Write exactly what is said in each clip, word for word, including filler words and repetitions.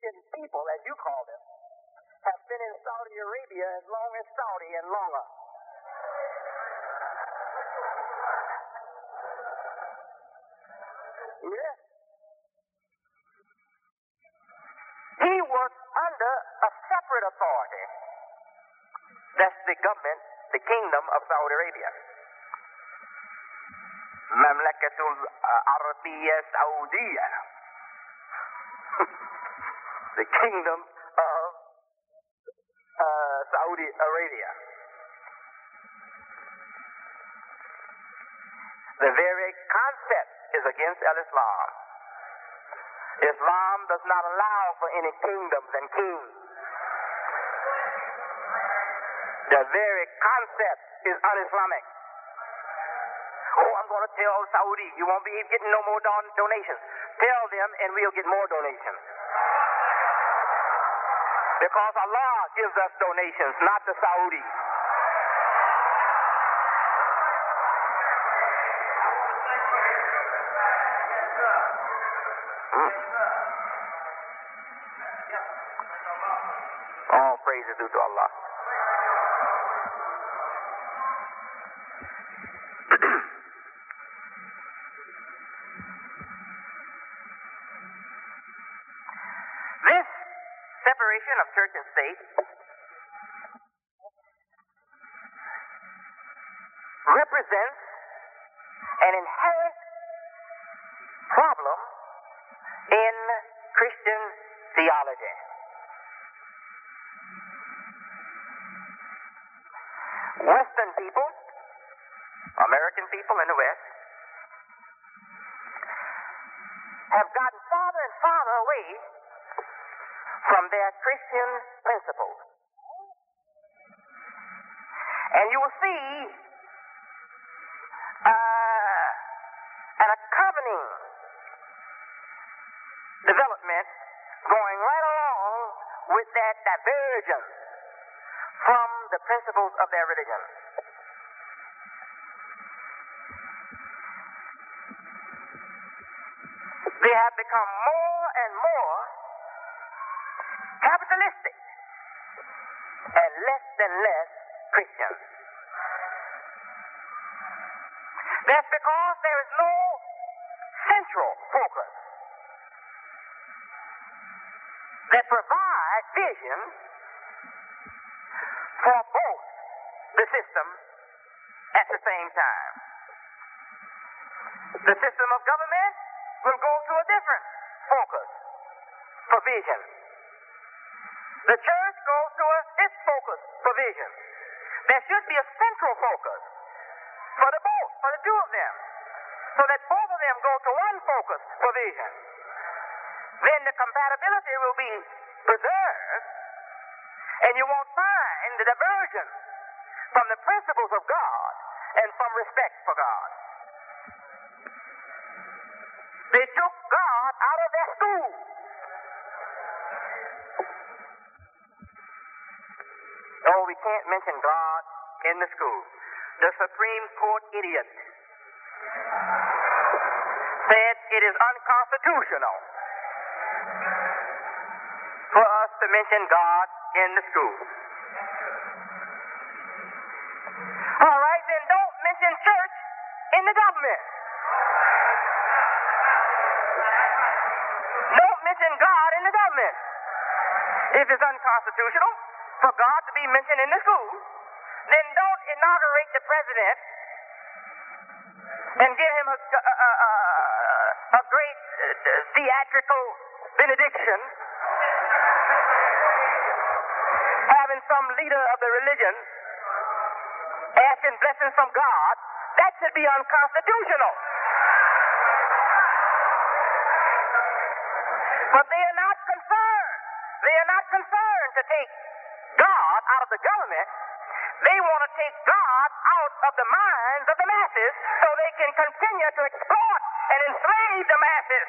Christian people, as you call them, have been in Saudi Arabia as long as Saudi and longer. Yes. He was under a separate authority. That's the government, the kingdom of Saudi Arabia. Mamlakatul Arabiya Saudiya. The kingdom of uh, Saudi Arabia. The very concept is against al-Islam. Islam does not allow for any kingdoms and kings. The very concept is un-Islamic. Oh, I'm going to tell Saudi, you won't be getting no more don- donations. Tell them and we'll get more donations. Because Allah gives us donations, not the Saudis. Hmm. All praise is due to Allah. This separation of church and state represents an inherent problem in Christian theology. Western people, American people in the West, have gotten farther and farther away from their Christian principles. And you will see uh, an accompanying development going right along with that divergence from the principles of their religion. They have become more and more capitalistic and less and less Christian. That's because there is no central focus that provides vision for both the system at the same time. The system of government will go to a different focus for vision. The church goes to a, its focus for vision. There should be a central focus for the both, for the two of them, so that both of them go to one focus for vision. Then the compatibility will be preserved, and you won't find the diversion from the principles of God and from respect for God. They took God out of their school. Oh, we can't mention God in the school. The Supreme Court idiot said it is unconstitutional for us to mention God in the school. All right, then don't mention church in the government. Don't mention God in the government. If it's unconstitutional for God to be mentioned in the school, then don't inaugurate the president and give him a, a, a, a great theatrical benediction, having some leader of the religion asking blessings from God. That should be unconstitutional. But they are not concerned. They are not concerned to take God out of the government. They want to take God out of the minds of the masses so they can continue to exploit and enslave the masses.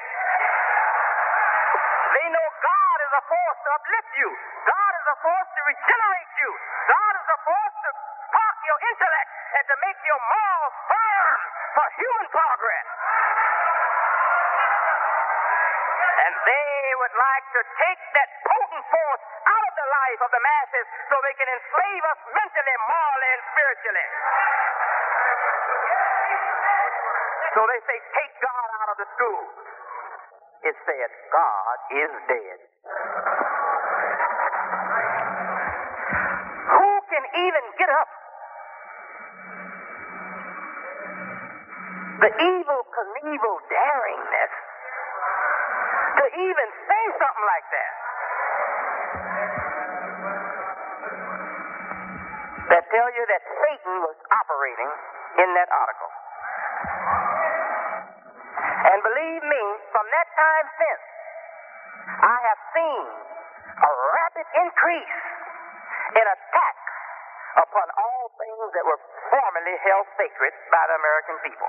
They know God is a force to uplift you. God is a force to regenerate you. God is a force to spark your intellect and to make your morals firm for human progress. And they would like to take that potent force out of the life of the masses so they can enslave us mentally, morally, and spiritually. So they say, take God out of the school. It said, God is dead. Who can even get up? The evil, Knievel daringness to even say something like that. That tell you that Satan was operating in that article. And believe me, from that time since, I have seen a rapid increase in attacks upon all things that were formerly held sacred by the American people.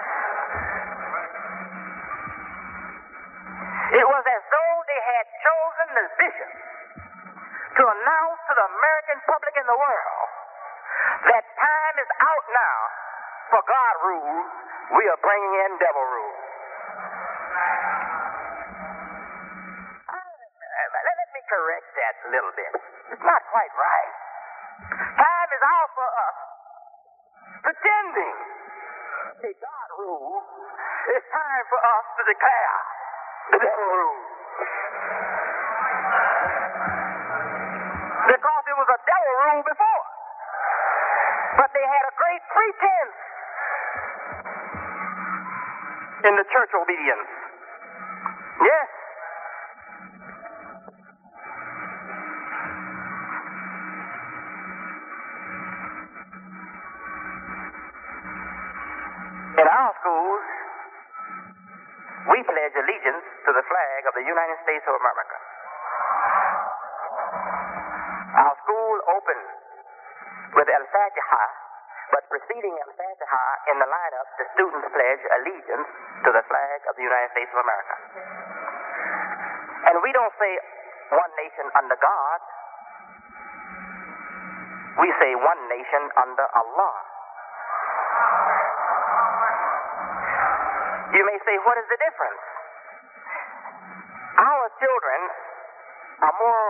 It was as though they had chosen the bishop to announce to the American public and the world that time is out now for God rule. We are bringing in devil rule. Let me correct that a little bit. It's not quite right. Time is out for us pretending that God rule. It's time for us to declare the devil rule. Because it was a devil rule before. But they had a great pretense in the church obedience. Yes. In our schools, we pledge allegiance to the flag of the United States of America. Our school opened with Al-Fatiha, but preceding Al-Fatiha in the lineup, the students pledge allegiance to the flag of the United States of America. And we don't say one nation under God. We say one nation under Allah. You may say, what is the difference? Our children are more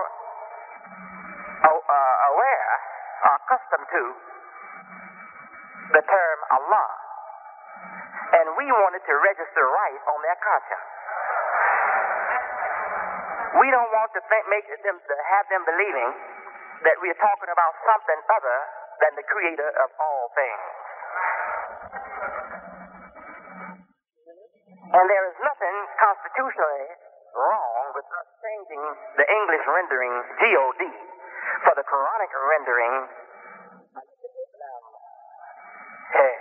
uh, aware, are accustomed to the term Allah. And we wanted to register right on their conscience. We don't want to think, make them, to have them believing that we're talking about something other than the creator of all things. And there is nothing constitutionally wrong with us changing the English rendering G O D for the Quranic rendering Hey.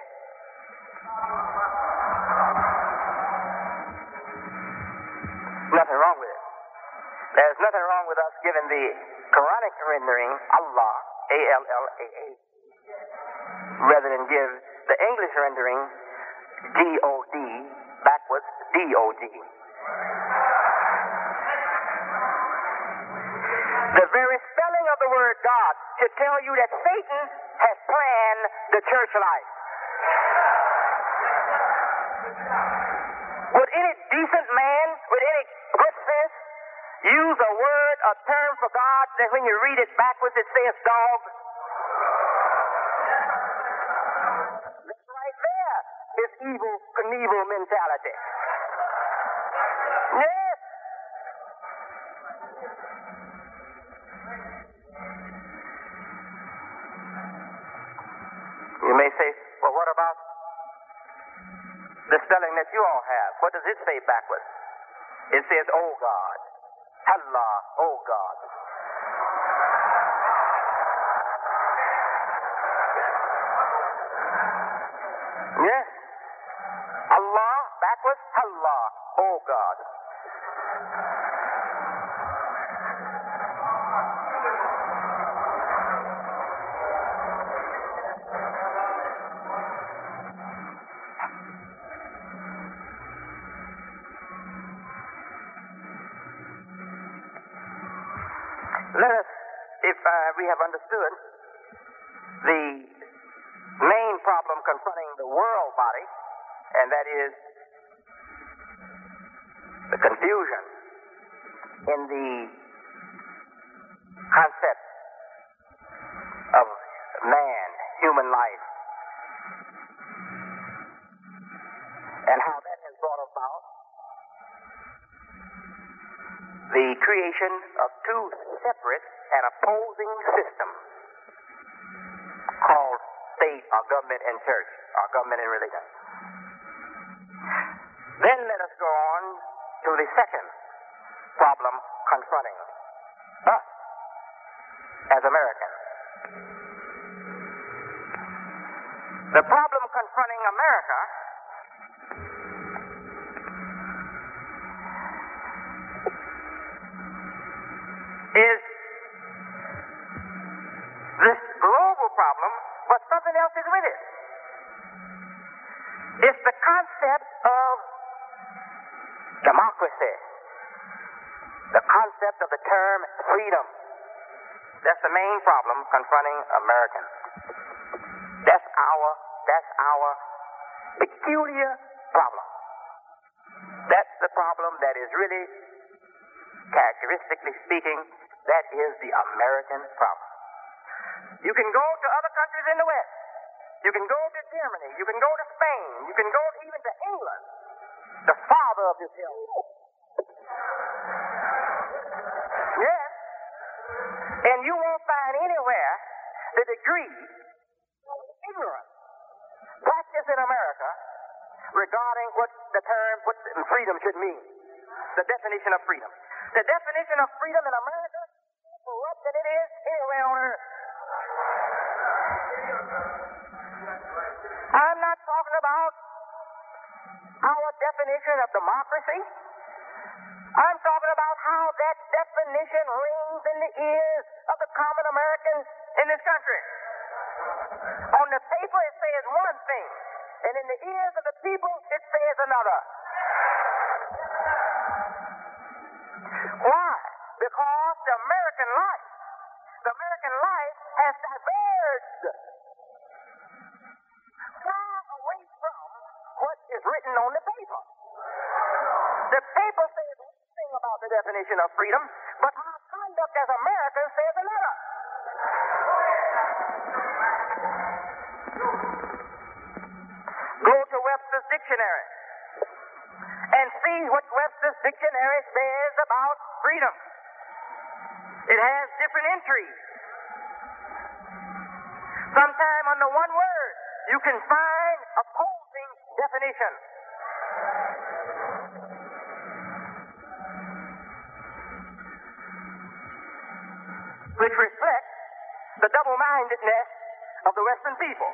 Nothing wrong with it. There's nothing wrong with us giving the Quranic rendering Allah, A L L A A, rather than give the English rendering G O D backwards D O D. The very spelling of the word God should tell you that Satan has planned the church life. Would any decent man with any good sense use a word, a term for God that when you read it backwards it says dog? That's right there. It's evil, Knievel mentality. Yes. You may say, well, what about the spelling that you all have? What does it say backwards? It says, oh God. Allah, oh God. Yes. Allah, backwards, Allah, oh God. Let us, if uh, we have understood the main problem confronting the world body, and that is the confusion in the concept of man, human life, and how that has brought about the creation of two separate and opposing systems called state or government and church, or government and religion. Then let us go on to the second problem confronting us as Americans. The problem confronting America is this global problem, but something else is with it. It's the concept of democracy, the concept of the term freedom. That's the main problem confronting Americans. That's our, that's our peculiar problem. That's the problem that is really, characteristically speaking, that is the American problem. You can go to other countries in the West. You can go to Germany. You can go to Spain. You can go even to England, the father of this hill. Yes. And you won't find anywhere the degree of ignorance practiced in America regarding what the term, what freedom should mean. The definition of freedom. The definition of freedom in America is corrupt than it is anywhere on earth. I'm not talking about our definition of democracy. I'm talking about how that definition rings in the ears of the common Americans in this country. On the paper it says one thing, and in the ears of the people it says another. Why? Because the American life, the American life has diverged far away from what is written on the paper. The paper says one thing about the definition of freedom, but our conduct as Americans says another. Go to Webster's Dictionary and see what Webster's Dictionary says about freedom. It has different entries. Sometime under one word, you can find opposing definitions. Which reflects the double-mindedness of the Western people.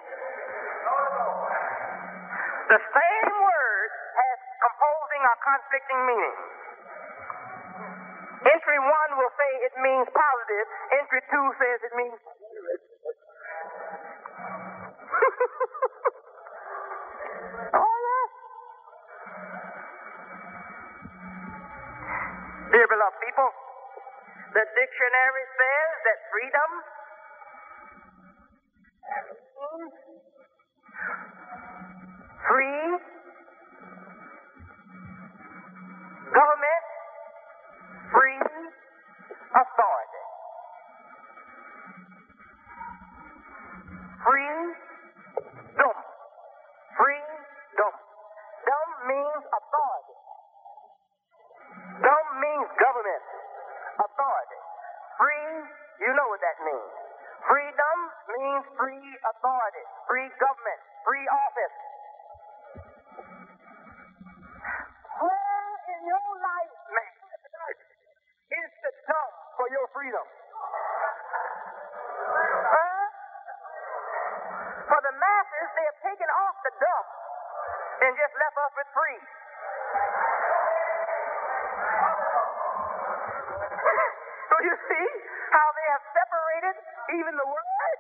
The same word has composing or conflicting meanings. Entry one will say it means positive. Entry two says it means negative. Oh, yes. Dear beloved people, the dictionary says that freedom means free government, free authority. Freedom. Freedom. Dom means authority. Dom means government. Authority. Free, you know what that means. Freedom means free authority, free government, free office. Where in your life, man, is the dump for your freedom? Huh? For the masses, they have taken off the dump and just left us with free. So you see how they have separated even the word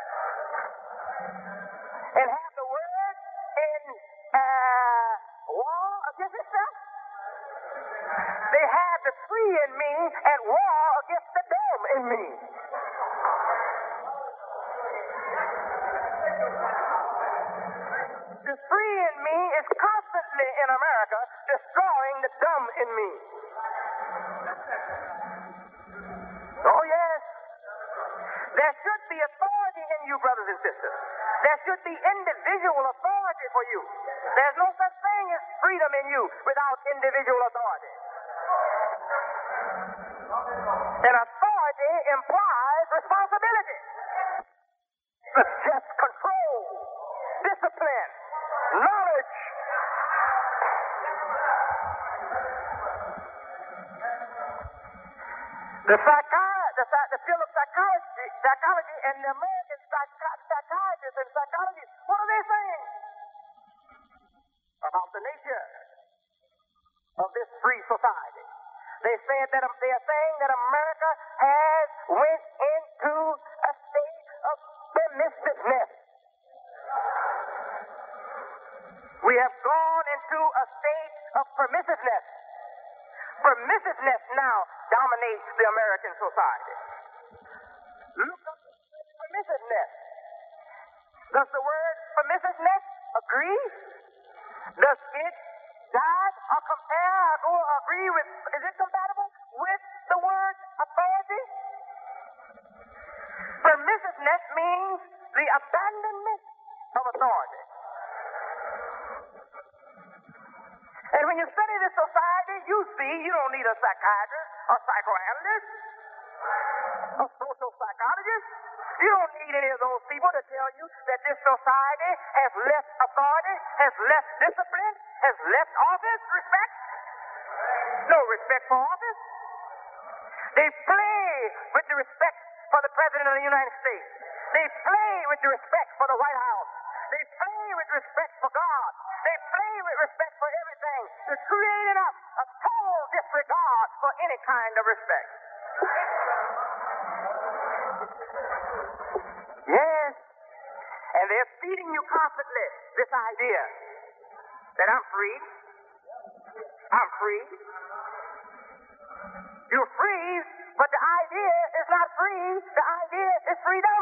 and have the word in uh, war against itself. They have the free in me at war against the dumb in me. The free in me is constantly in America destroying the dumb in me. and sisters. There should be individual authority for you. There's no such thing as freedom in you without individual authority. And authority implies responsibility. Just control, discipline, knowledge. The psychi- the, the field of psychology, psychology and the American psych- psychiatrists and psychologists, what are they saying about the nature of this free society? They said that they are saying that America has went into a state of permissiveness. We have gone into a state of permissiveness. Permissiveness now dominates the American society. Look up permissiveness. Does the word permissiveness agree? Does it jive or compare or agree with, is it compatible with the word authority? Permissiveness means the abandonment of authority. And when you study this society, you see you don't need a psychiatrist, a psychoanalyst, a social psychologist. You don't need any of those people to tell you that this society has less authority, has less discipline, has less office respect. No respect for office. They play with the respect for the President of the United States. They play with the respect for the White House. They play with respect for God. They play with respect for everything. They're creating up a total disregard for any kind of respect. Yes. And they're feeding you constantly this idea that I'm free. I'm free. You're free, but the idea is not free. The idea is freedom.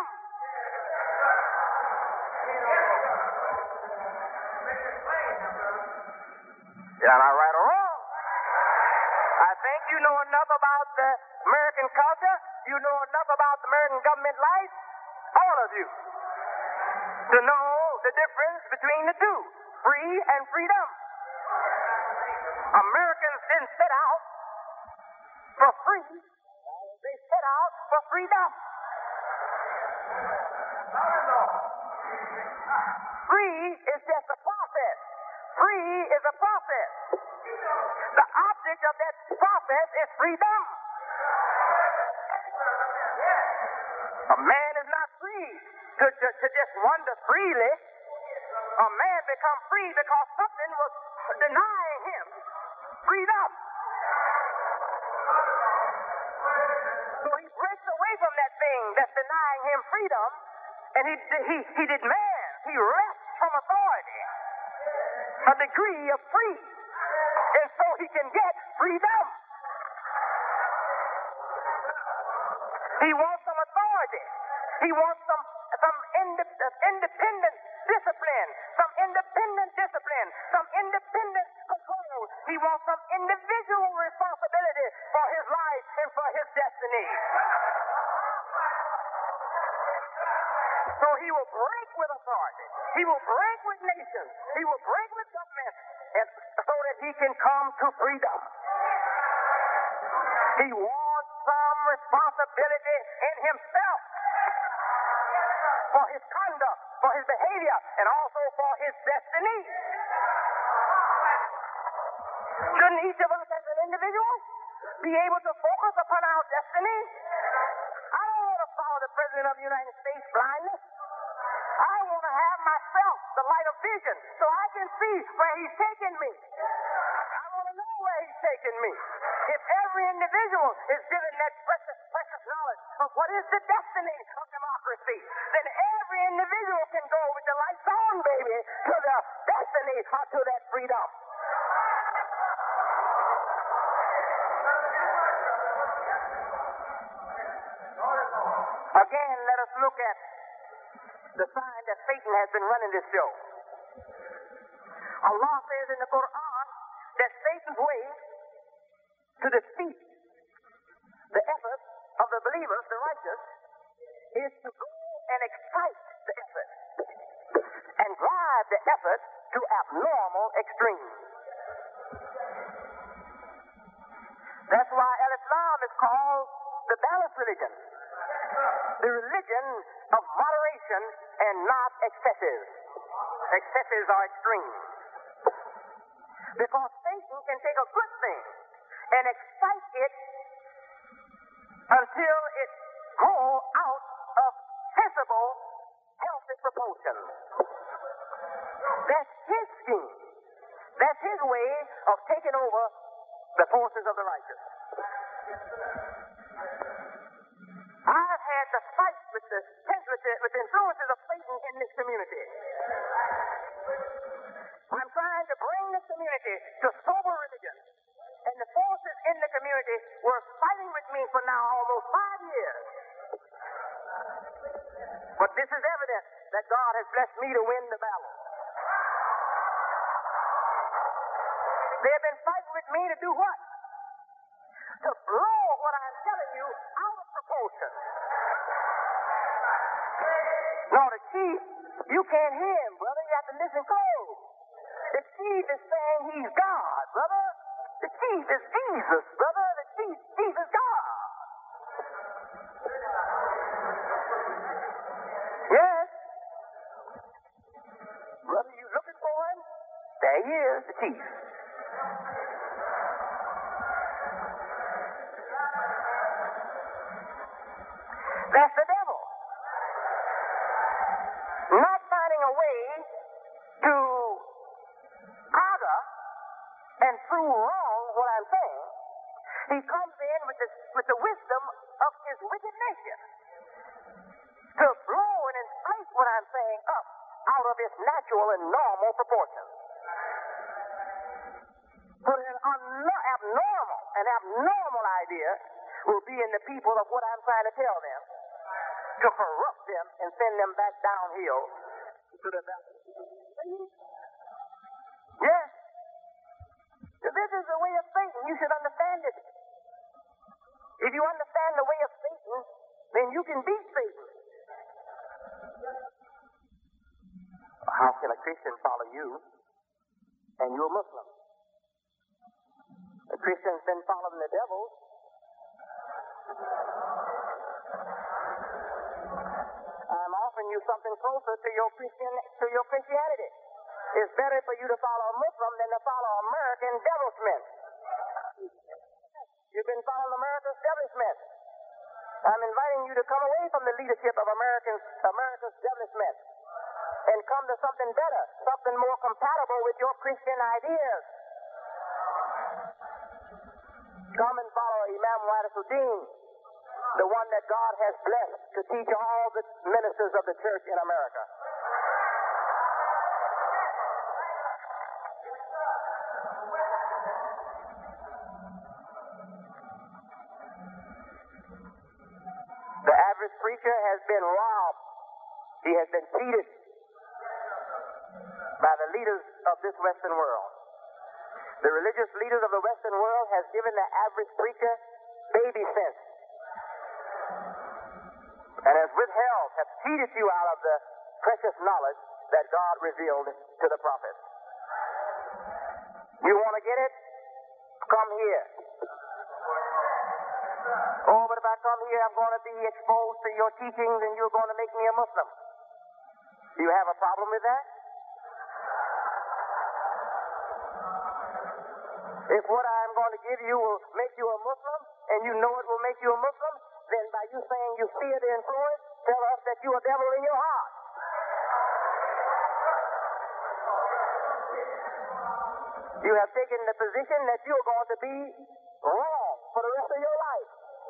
Am I right or wrong? I think you know enough about the American culture. You know enough about the American government life, all of you, to know the difference between the two, free and freedom. Americans didn't set out for free. They set out for freedom. Free is just a process. Free is a process. The object of that process is freedom. A man is not free to, to, to just wander freely. A man becomes free because something was denying him freedom. So he breaks away from that thing that's denying him freedom, and he, he, he demands, he rests from authority a degree of free, and so he can get freedom. He wants some authority. He wants some some inde- independent discipline, some independent discipline, some independent control. He wants some individual responsibility for his life and for his destiny. So he will break with authority. He will break with nations. He will break with government, and so that he can come to freedom. He wants some responsibility in himself for his conduct, for his behavior, and also for his destiny. Shouldn't each of us as an individual be able to focus upon our destiny? I don't want to follow the President of the United States blindly. I want to have myself the light of vision so I can see where he's taking me. I want to know where he's taking me. If every individual is given that precious, precious knowledge of what is the destiny of democracy, then every individual can go with the lights on, baby, to the destiny or to that freedom. Again, let us look at the sign that Satan has been running this show. Allah says in the Quran that Satan's way to defeat the efforts of the believers, the righteous, is to go and excite the drive the effort to abnormal extremes. That's why Al-Islam is called the balanced religion, the religion of moderation and not excesses. Excesses are extremes. Because Satan can take a good thing and excite it until it grows out of sensible, healthy proportions. That's his scheme. That's his way of taking over the forces of the righteous. I've had to fight with the, with the, with the influences of Satan in this community. I'm trying to bring this community to sober religion. And the forces in the community were fighting with me for now almost five years. But this is evidence that God has blessed me to win the battle. They have been fighting with me to do what? To blow what I'm telling you out of proportion. No, the chief, you can't hear him, brother. You have to listen close. The chief is saying he's God, brother. The chief is Jesus, brother. The chief, Jesus God. Yes. Brother, you looking for him? There he is, the chief. That's the devil. Not finding a way to conquer and prove wrong what I'm saying, he comes in with the, with the wisdom of his wicked nature to blow and inflate what I'm saying up out of its natural and normal proportions. But an un- abnormal, an abnormal idea will be in the people of what I'm trying to tell them, to corrupt them and send them back downhill to the valley. Yes. This is the way of Satan. You should understand it. If you understand the way of Satan, then you can beat Satan. How can a Christian follow you and you're a Muslim? A Christian's been following the devil. I'm offering you something closer to your Christian, to your Christianity. It's better for you to follow a Muslim than to follow American devilsmen. You've been following America's devilsmen. I'm inviting you to come away from the leadership of American, America's devilsmen and come to something better, something more compatible with your Christian ideas. Come and follow Imam Waris-ud-Din, the one that God has blessed to teach all the ministers of the church in America. The average preacher has been robbed. He has been cheated by the leaders of this Western world. The religious leaders of the Western world has given the average preacher baby sense and has withheld, have cheated you out of the precious knowledge that God revealed to the prophets. You want to get it? Come here. Oh, but if I come here, I'm going to be exposed to your teachings and you're going to make me a Muslim. Do you have a problem with that? If what I'm going to give you will make you a Muslim, and you know it will make you a Muslim, then by you saying you fear the influence, tell us that you're a devil in your heart. You have taken the position that you're going to be wrong for the rest of your life.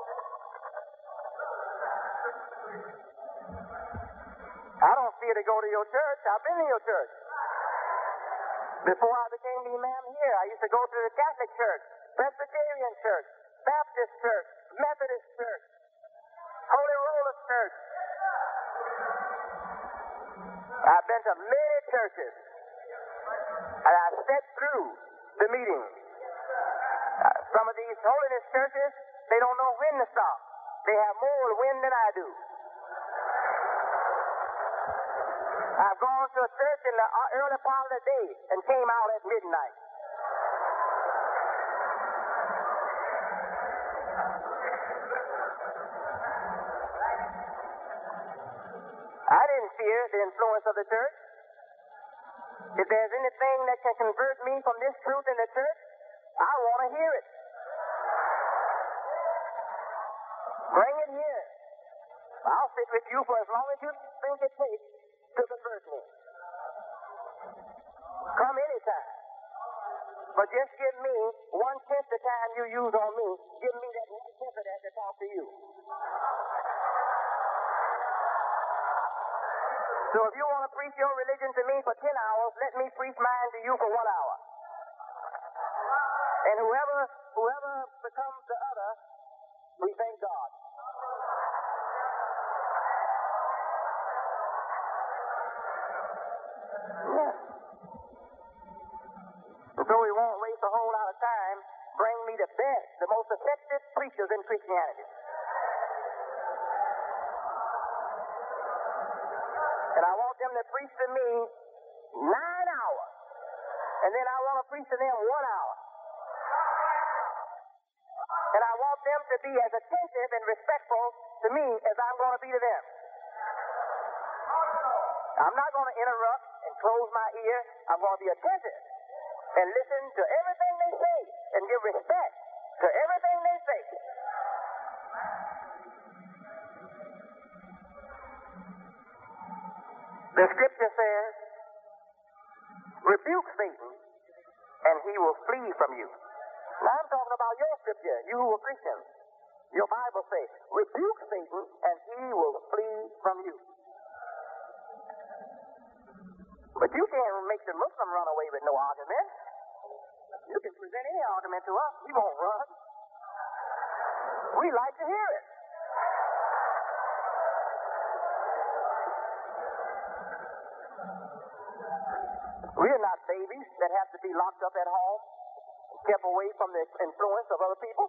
I don't fear to go to your church. I've been in your church. Before I became the imam here, I used to go to the Catholic church, Presbyterian church, Baptist church, Methodist church, Holy Roller church. I've been to many churches, and I sat through the meetings. Uh, some of these holiness churches, they don't know when to stop. They have more wind than I do. I've gone to a church in the early part of the day and came out at midnight. I didn't fear the influence of the church. If there's anything that can convert me from this truth in the church, I want to hear it. Bring it here. I'll sit with you for as long as you think it takes to convert me. Come anytime. But just give me one tenth the time you use on me. Give me that one tenth of that to talk to you. So if you want to preach your religion to me for ten hours, let me preach mine to you for one hour. And whoever whoever becomes the other, we thank God. Yeah. And so we won't waste a whole lot of time. Bring me the best, the most effective preachers in Christianity. And I want them to preach to me nine hours. And then I want to preach to them one hour. And I want them to be as attentive and respectful to me as I'm going to be to them. I'm not going to interrupt and close my ear. I'm going to be attentive and listen to everything they say and give respect to everything they say. The scripture says, rebuke Satan and he will flee from you. Now I'm talking about your scripture, you who are Christians. Your Bible says, rebuke Satan and he will flee from you. But you can't make the Muslim run away with no argument. You can present any argument to us, he won't run. We like to hear it. We're not babies that have to be locked up at home, kept away from the influence of other people.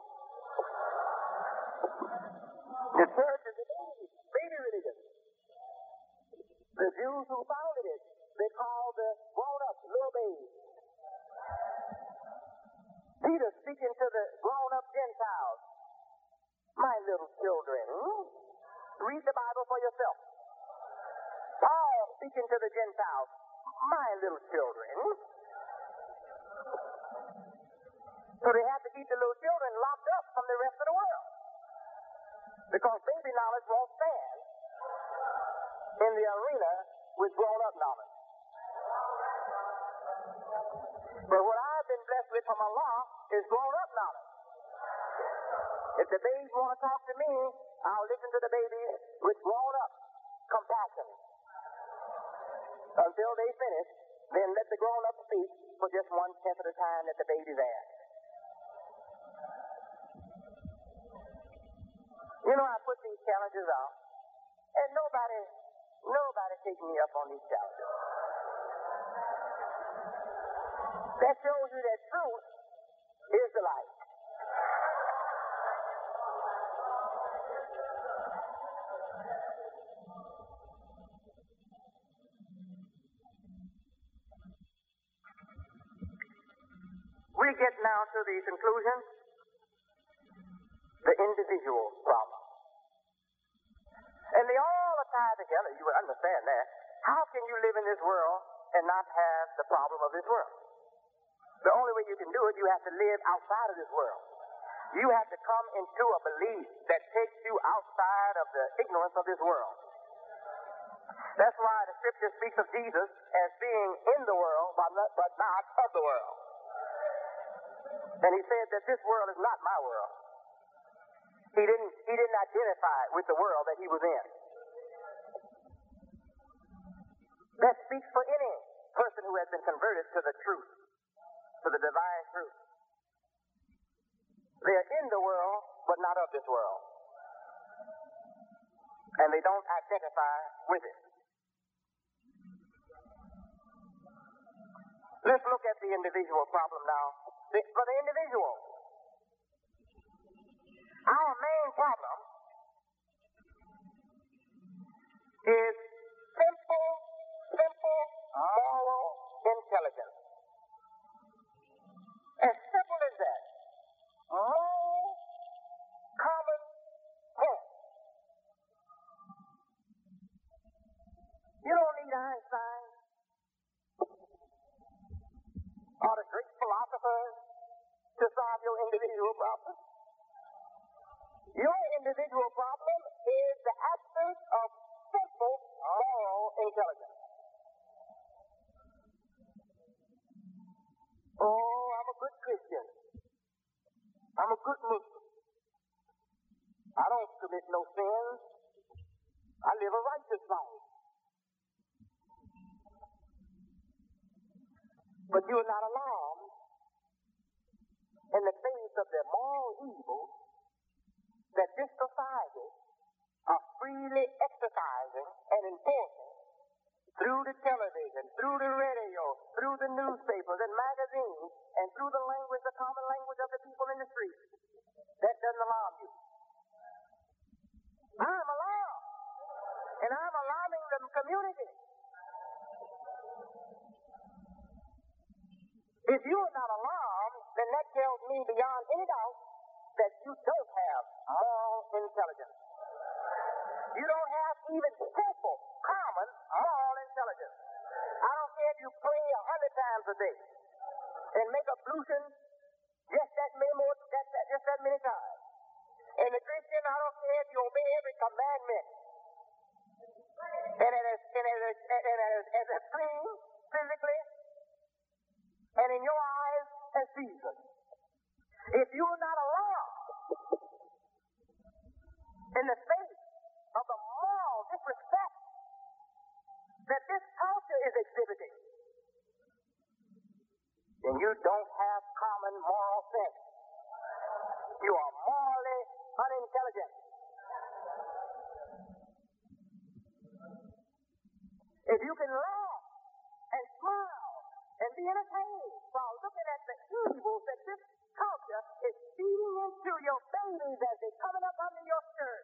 The church is a baby, baby religion. The Jews who founded it, they called the grown-ups little babies. Peter speaking to the grown-up Gentiles, my little children, read the Bible for yourself. Paul speaking to the Gentiles, my little children. So they have to keep the little children locked up from the rest of the world. Because baby knowledge won't stand in the arena with grown-up knowledge. But what I've been blessed with from Allah is grown-up knowledge. If the babies want to talk to me, I'll listen to the babies with grown-up compassion. Until they finish, then let the grown-up speak for just one tenth of the time that the baby's asked. You know, I put these challenges out, and nobody, nobody takes me up on these challenges. That shows you that truth is the light. We get now to the conclusion, the individual problem. And they all are tied together. You would understand that. How can you live in this world and not have the problem of this world? The only way you can do it, you have to live outside of this world. You have to come into a belief that takes you outside of the ignorance of this world. That's why the scripture speaks of Jesus as being in the world, but not, but not of the world. And he said that this world is not my world. He didn't, he didn't identify with the world that he was in. That speaks for any person who has been converted to the truth, to the divine truth. They are in the world, but not of this world. And they don't identify with it. Let's look at the individual problem now. For the individual, our main problem is simple intelligence. Oh, I'm a good Christian. I'm a good Muslim. I don't commit no sins. I live a righteous life. But you're not alarmed in the face of the moral evil that this society are freely exercising and enforcing through the television, through the radio, through the newspapers and magazines, and through the language, the common language of the people in the streets. That doesn't alarm you. I'm alarmed, and I'm alarming the community. If you're not alarmed, then that tells me beyond any doubt that you don't have moral intelligence. You don't have even simple, common moral intelligence. I don't care if you pray a hundred times a day and make ablutions just that many more, just that, just that many times. And the Christian, I don't care if you obey every commandment. And it is, and it is, and it is, and it is clean physically and in your eyes as Jesus. If you're not alarmed in the face of the moral disrespect that this culture is exhibiting, then you don't have common moral sense. You are morally unintelligent. If you can laugh and smile and be entertained while looking at the evils that this culture is feeding into your babies as they're coming up under your skirt,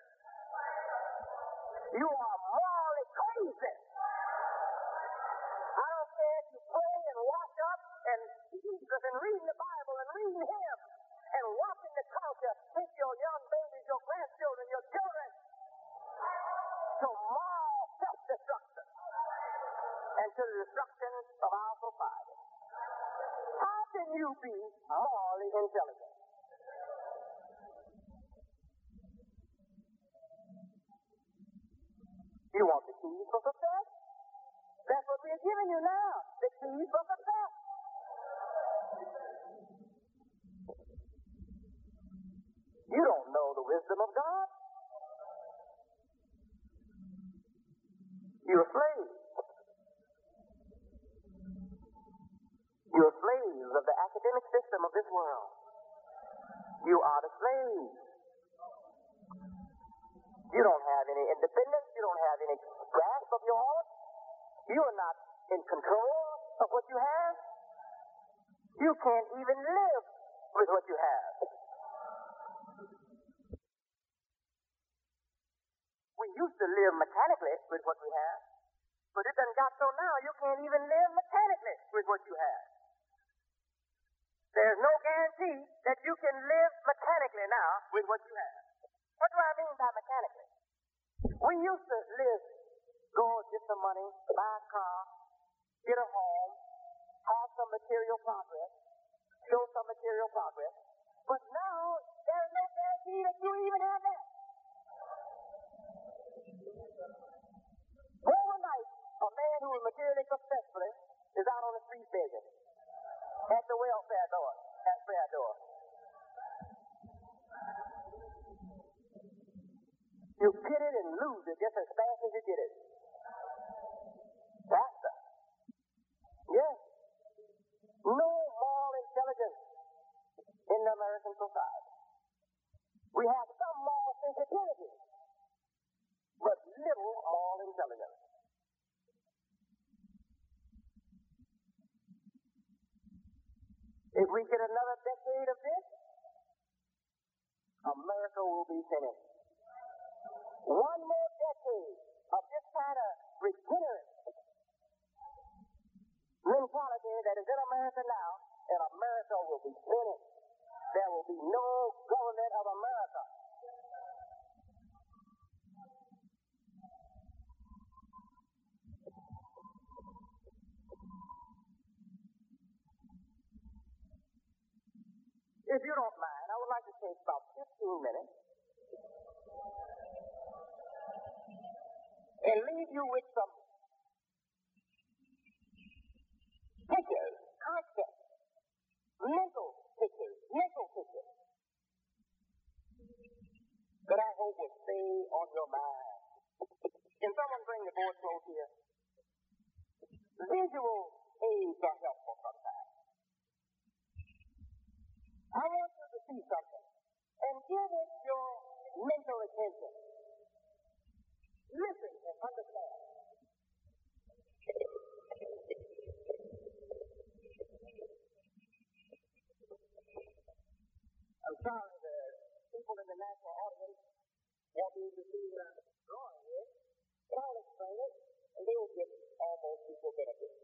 you are morally crazy. I don't care if you pray and wash up and Jesus and reading the Bible and reading Him and watching the culture hit your young babies, your grandchildren, your children to moral self-destruction and to the destruction of our society. How can you be morally intelligent? You want the keys for success? That's what we're giving you now, the keys for success. You don't know the wisdom of God. You're a slave. You're slaves of the academic system of this world. You are the slaves. You don't have any independence. You don't have any grasp of your own. You are not in control of what you have. You can't even live with what you have. We used to live mechanically with what we have, but it done got so now you can't even live mechanically with what you have. There's no guarantee that you can live mechanically now with what you have. What do I mean by mechanically? We used to live, go get some money, buy a car, get a home, have some material progress, show some material progress, but now there's no guarantee that you even have that. Overnight, a man who is materially successful is out on the street begging at the welfare door, at prayer door. You get it and lose it just as fast as you get it. That's the. Yes. No moral intelligence in the American society. We have some moral sensitivity, but little moral intelligence. If we get another decade of this, America will be finished. One more decade of this kind of regenerate mentality that is in America now, and America will be finished. There will be no government of America. If you don't mind, I would like to take about fifteen minutes and leave you with some hope will stay on your mind. Can someone bring the board close here? Visual aids are helpful sometimes. I want you to see something and give it your mental attention. Listen and understand. I'm sorry, the people in the national audience won't be able to see what I'm drawing here, but I'll explain it, and they will get almost equal benefit.